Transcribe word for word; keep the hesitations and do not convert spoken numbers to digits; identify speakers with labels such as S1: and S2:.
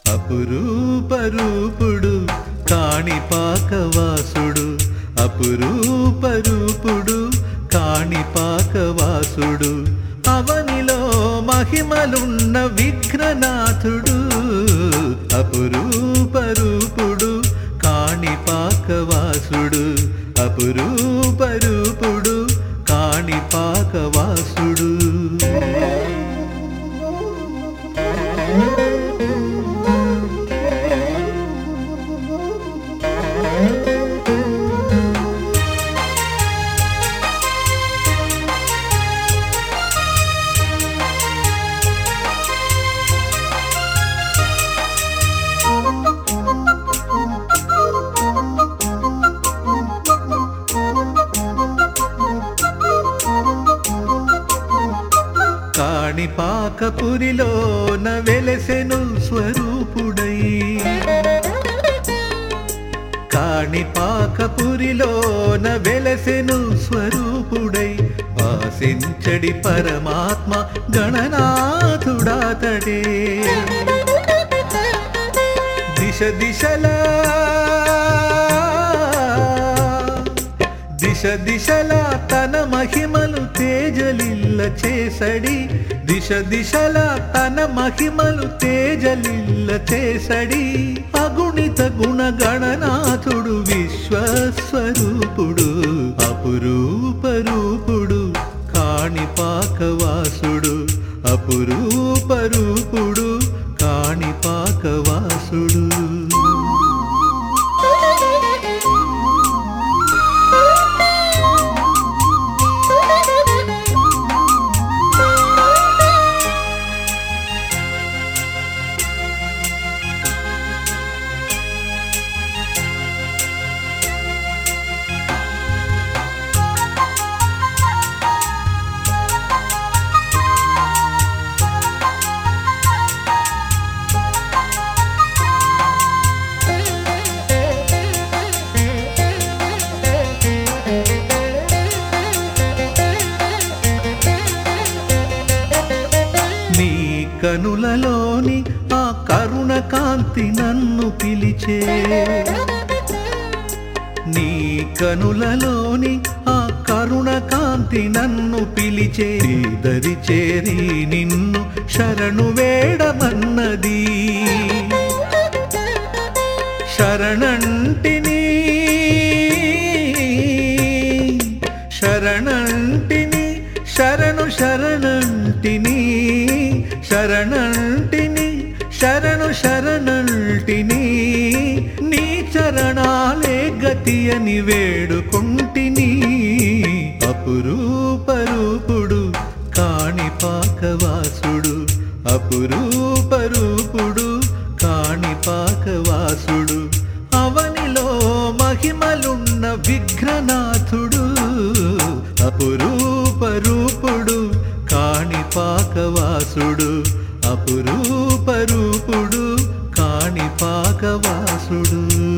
S1: అపురూప రూపుడు కాణిపాకవాసుడు, అపురూప రూపుడు కాణిపాకవాసుడు, అవనిలో మహిమలున్న విఘ్ననాథుడు, అపురూప రూపుడు కాణిపాకవాసుడు, అపురూప రూపుడు కాణిపాకవాసుడు. కాణిపాకపురిలోన వెలసెను స్వరూపుడై, కాణిపాకపురిలోన వెలసెను స్వరూపుడై, వాసించడి పరమాత్మ గణనాథుడాతడే. దిశ దిశలా దిశ దిశలా తన మహిమలు తేజలిల్ల చేసడి, దిశ దిశలా తన మహిమలు తేజలిల్ల చేసడి, అగుణిత గుణగణనాథుడు విశ్వస్వరూపుడు, అపురూప రూపుడు కాణిపాకవాసుడు, అపురూప రూపుడు కాణిపాకవాసుడు. కనులలోని ఆ కరుణ కాంతి నన్ను పిలిచే, నీ కనులలోని ఆ కరుణ కాంతి నన్ను పిలిచే, దరి చేరి నిన్ను శరణు వేడమన్నది, శరణంటిని శరణంటిని శరణు శరణంటిని శరణంటిని శరణు శరణంటిని, నీ చరణాలే గతి అని వేడుకుంటిని, అపురూప రూపుడు కాణిపాకవాసుడు, అపురూప రూపుడు కాణిపాకవాసుడు, అవనిలో మహిమలున్న విఘ్ననాథుడు, అపురూప రూపుడు కాణిపాకవాసుడు, అపురూప రూపుడు కాణిపాకవాసుడు.